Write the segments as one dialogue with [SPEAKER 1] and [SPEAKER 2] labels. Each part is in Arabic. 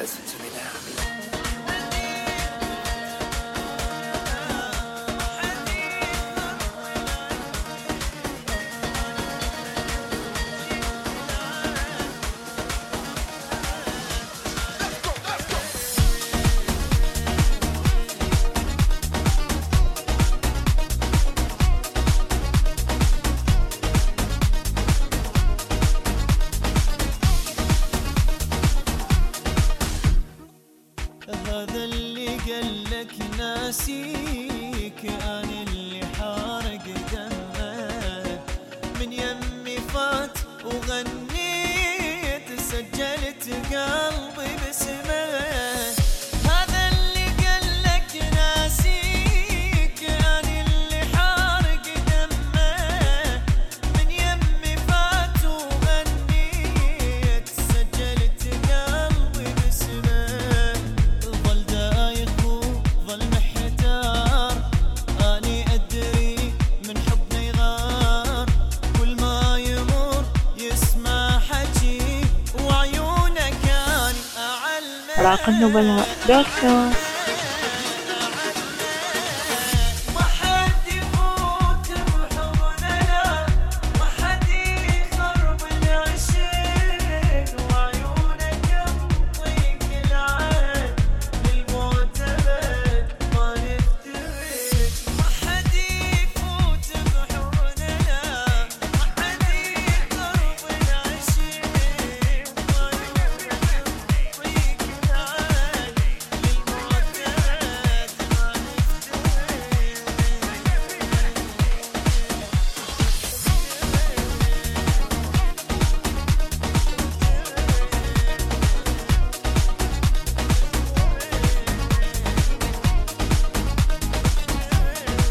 [SPEAKER 1] Listen to me now.
[SPEAKER 2] هذا اللي قالك ناسيك، أنا اللي حارق دمك من يمي فات وغنيت سجلت قلبي باسمك. هذا اللي قالك ناسيك، أنا اللي حارق دمك من يمي فات وغنيت سجلت قلبي باسمك. ظل دايخ وظل محتار، أني أدري من حبنا يغار، كل ما يمر يسمع حكي وعيونك أنا أعلمك.
[SPEAKER 3] راقنبلاء.com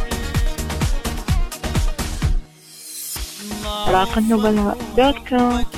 [SPEAKER 3] راقنبلاء.com